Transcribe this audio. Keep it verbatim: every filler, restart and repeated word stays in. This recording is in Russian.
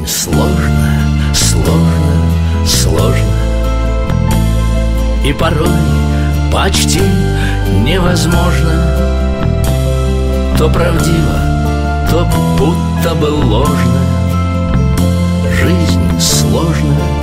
Жизнь сложная, сложная, сложная. И порой почти невозможно. То правдиво, то будто бы ложно. Жизнь сложная,